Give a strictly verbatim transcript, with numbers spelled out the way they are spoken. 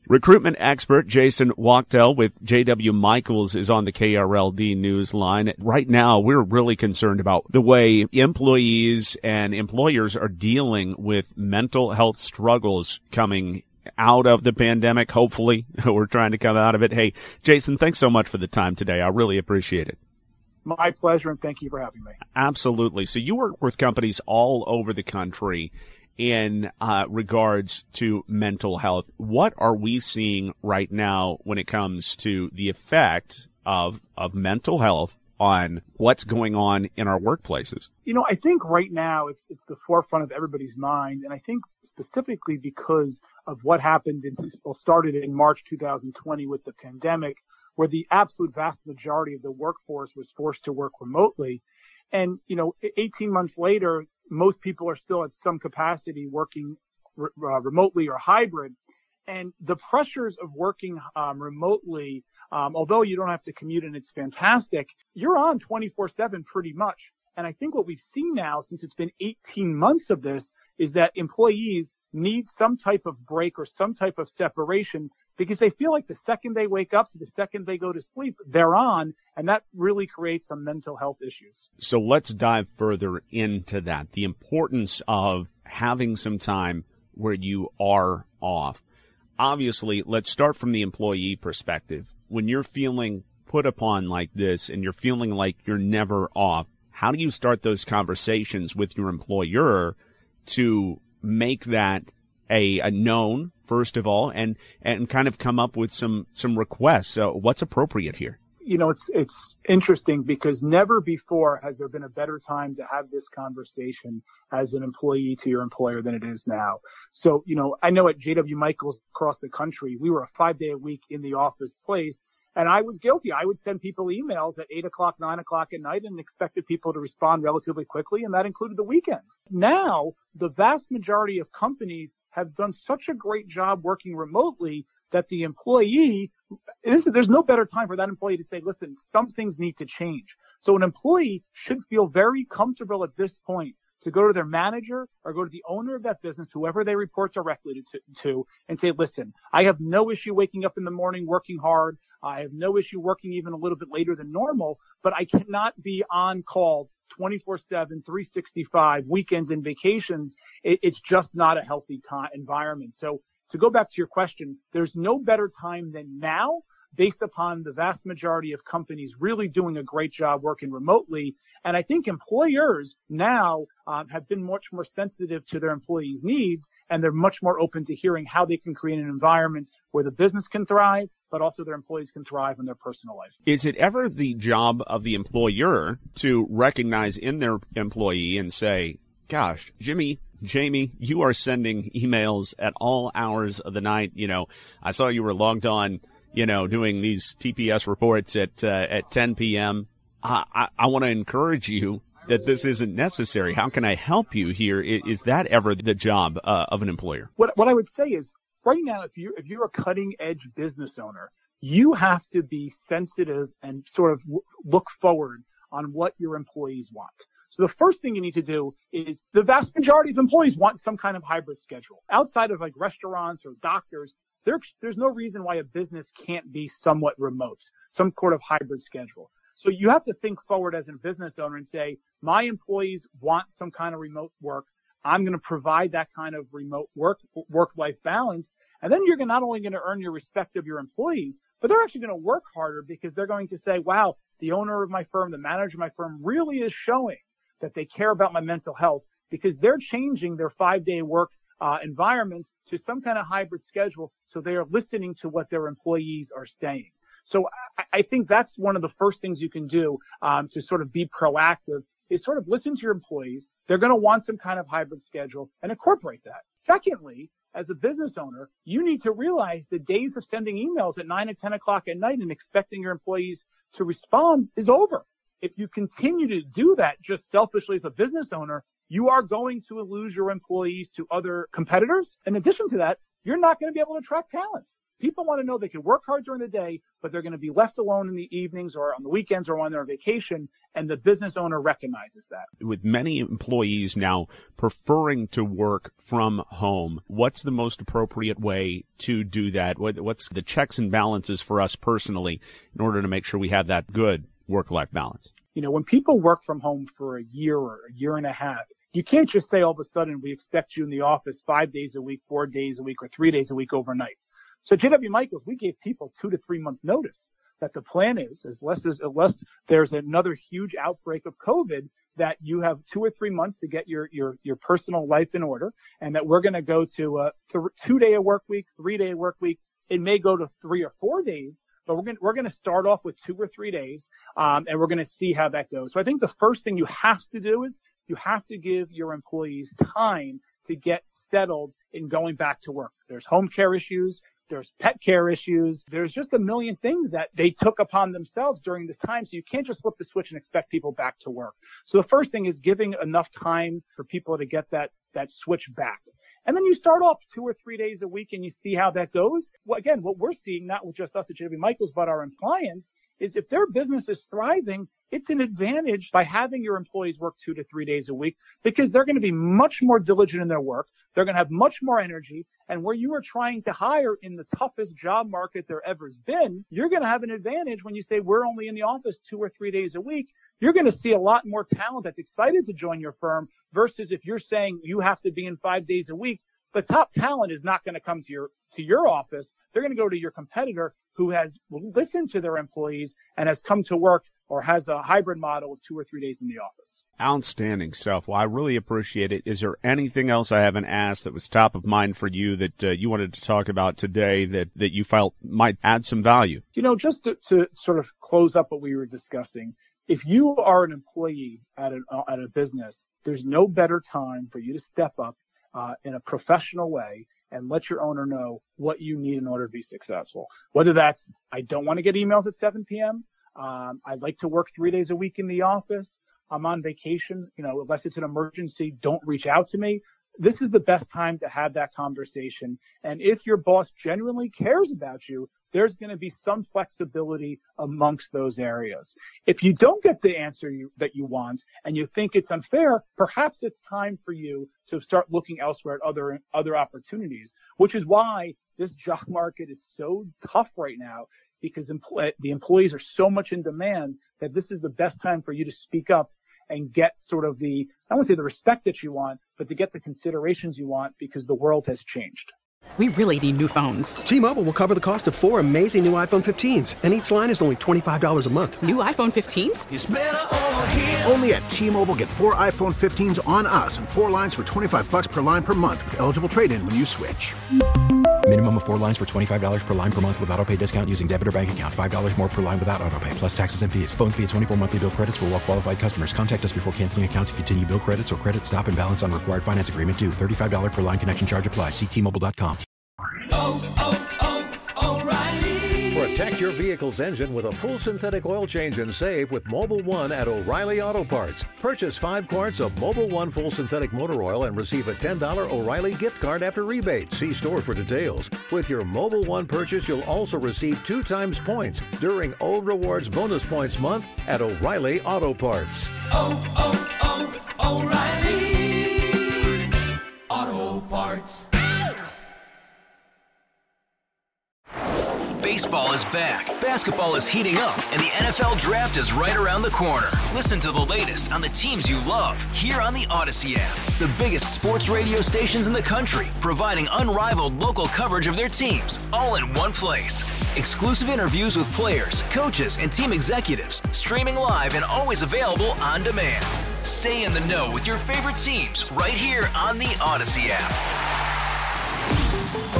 Recruitment expert Jason Wachtel with J W Michaels is on the K R L D news line. Right now, we're really concerned about the way employees and employers are dealing with mental health struggles coming out of the pandemic. Hopefully, we're trying to come out of it. Hey, Jason, thanks so much for the time today. I really appreciate it. My pleasure, and thank you for having me. Absolutely. So you work with companies all over the country in uh, regards to mental health. What are we seeing right now when it comes to the effect of of mental health on what's going on in our workplaces? You know, I think right now it's it's the forefront of everybody's mind, and I think specifically because of what happened in well, started in March two thousand twenty with the pandemic, where the absolute vast majority of the workforce was forced to work remotely. And, you know, eighteen months later, most people are still at some capacity working re- uh, remotely or hybrid. And the pressures of working um, remotely, um, although you don't have to commute and it's fantastic, you're on twenty-four seven pretty much. And I think what we've seen now, since it's been eighteen months of this, is that employees need some type of break or some type of separation, because they feel like the second they wake up to the second they go to sleep, they're on, and that really creates some mental health issues. So let's dive further into that, the importance of having some time where you are off. Obviously, let's start from the employee perspective. When you're feeling put upon like this and you're feeling like you're never off, how do you start those conversations with your employer to make that a, a known, first of all, and, and kind of come up with some, some requests? So what's appropriate here? You know, it's, it's interesting because never before has there been a better time to have this conversation as an employee to your employer than it is now. So, you know, I know at J W Michaels across the country, we were a five day a week in the office place. And I was guilty. I would send people emails at eight o'clock, nine o'clock at night and expected people to respond relatively quickly. And that included the weekends. Now, the vast majority of companies have done such a great job working remotely that the employee, there's no better time for that employee to say, listen, some things need to change. So an employee should feel very comfortable at this point to go to their manager or go to the owner of that business, whoever they report directly to, to, and say, listen, I have no issue waking up in the morning, working hard. I have no issue working even a little bit later than normal, but I cannot be on call twenty-four seven, three sixty-five, weekends and vacations. It, it's just not a healthy time environment. So to go back to your question, there's no better time than now, based upon the vast majority of companies really doing a great job working remotely. And I think employers now um, have been much more sensitive to their employees' needs, and they're much more open to hearing how they can create an environment where the business can thrive, but also their employees can thrive in their personal life. Is it ever the job of the employer to recognize in their employee and say, gosh, Jimmy, Jamie, you are sending emails at all hours of the night. You know, I saw you were logged on, you know, doing these T P S reports at uh, at ten p.m. I, I, I want to encourage you that this isn't necessary. How can I help you here? Is, is that ever the job uh, of an employer? What what I would say is, right now, if you if you're a cutting edge business owner, you have to be sensitive and sort of w- look forward on what your employees want. So the first thing you need to do is, the vast majority of employees want some kind of hybrid schedule. Outside of like restaurants or doctors, there, there's no reason why a business can't be somewhat remote, some sort of hybrid schedule. So you have to think forward as a business owner and say, my employees want some kind of remote work. I'm going to provide that kind of remote work, work-life balance. And then you're not only going to earn your respect of your employees, but they're actually going to work harder because they're going to say, wow, the owner of my firm, the manager of my firm really is showing that they care about my mental health, because they're changing their five-day work uh, environment to some kind of hybrid schedule. So they are listening to what their employees are saying. So I, I think that's one of the first things you can do um, to sort of be proactive, is sort of listen to your employees. They're going to want some kind of hybrid schedule and incorporate that. Secondly, as a business owner, you need to realize the days of sending emails at nine and ten o'clock at night and expecting your employees to respond is over. If you continue to do that just selfishly as a business owner, you are going to lose your employees to other competitors. In addition to that, you're not going to be able to attract talent. People want to know they can work hard during the day, but they're going to be left alone in the evenings or on the weekends or when they're on vacation, and the business owner recognizes that. With many employees now preferring to work from home, what's the most appropriate way to do that? What's the checks and balances for us personally in order to make sure we have that good work-life balance? You know, when people work from home for a year or a year and a half, you can't just say all of a sudden we expect you in the office five days a week, four days a week, or three days a week overnight. So J W. Michaels, we gave people two to three month notice that the plan is, unless there's, unless there's another huge outbreak of COVID, that you have two or three months to get your, your, your personal life in order, and that we're going to go to a th- two day a work week, three day work week. It may go to three or four days, but we're going to, we're going to start off with two or three days, um, and we're going to see how that goes. So I think the first thing you have to do is you have to give your employees time to get settled in going back to work. There's home care issues. There's pet care issues. There's just a million things that they took upon themselves during this time. So you can't just flip the switch and expect people back to work. So the first thing is giving enough time for people to get that, that switch back. And then you start off two or three days a week and you see how that goes. Well, again, what we're seeing, not with just us at J W. Michaels, but our clients, is if their business is thriving, it's an advantage by having your employees work two to three days a week, because they're going to be much more diligent in their work. They're going to have much more energy. And where you are trying to hire in the toughest job market there ever's been, you're going to have an advantage when you say we're only in the office two or three days a week. You're going to see a lot more talent that's excited to join your firm versus if you're saying you have to be in five days a week. The top talent is not going to come to your, to your office. They're going to go to your competitor who has listened to their employees and has come to work or has a hybrid model of two or three days in the office. Outstanding stuff. Well, I really appreciate it. Is there anything else I haven't asked that was top of mind for you that uh, you wanted to talk about today that, that you felt might add some value? You know, just to, to sort of close up what we were discussing, if you are an employee at a, uh, at a business, there's no better time for you to step up uh, in a professional way and let your owner know what you need in order to be successful. Whether that's, I don't want to get emails at seven p.m., Um, I'd like to work three days a week in the office. I'm on vacation. You know, unless it's an emergency, don't reach out to me. This is the best time to have that conversation. And if your boss genuinely cares about you, there's going to be some flexibility amongst those areas. If you don't get the answer you, that you want and you think it's unfair, perhaps it's time for you to start looking elsewhere at other, other opportunities, which is why this job market is so tough right now, because empl- the employees are so much in demand that this is the best time for you to speak up and get sort of the, I don't want to say the respect that you want, but to get the considerations you want, because the world has changed. We really need new phones. T-Mobile will cover the cost of four amazing new iPhone fifteens, and each line is only twenty-five dollars a month. New iPhone fifteens? It's better over here. Only at T-Mobile, get four iPhone fifteens on us and four lines for twenty-five dollars per line per month with eligible trade-in when you switch. Minimum of four lines for twenty-five dollars per line per month with autopay discount using debit or bank account. five dollars more per line without autopay, plus taxes and fees. Phone fee at twenty-four monthly bill credits for well qualified customers. Contact us before canceling account to continue bill credits or credit stop and balance on required finance agreement due. thirty-five dollars per line connection charge applies. See T Mobile dot com. Oh, oh, oh, O'Reilly. Protect your vehicle's engine with a full synthetic oil change and save with Mobil one at O'Reilly Auto Parts. Purchase five quarts of Mobil one full synthetic motor oil and receive a ten dollars O'Reilly gift card after rebate. See store for details. With your Mobil one purchase, you'll also receive two times points during O Rewards Bonus Points Month at O'Reilly Auto Parts. Oh, oh, oh, O'Reilly Auto Parts. Baseball is back, basketball is heating up, and the N F L Draft is right around the corner. Listen to the latest on the teams you love here on the Odyssey app. The biggest sports radio stations in the country, providing unrivaled local coverage of their teams, all in one place. Exclusive interviews with players, coaches, and team executives, streaming live and always available on demand. Stay in the know with your favorite teams right here on the Odyssey app.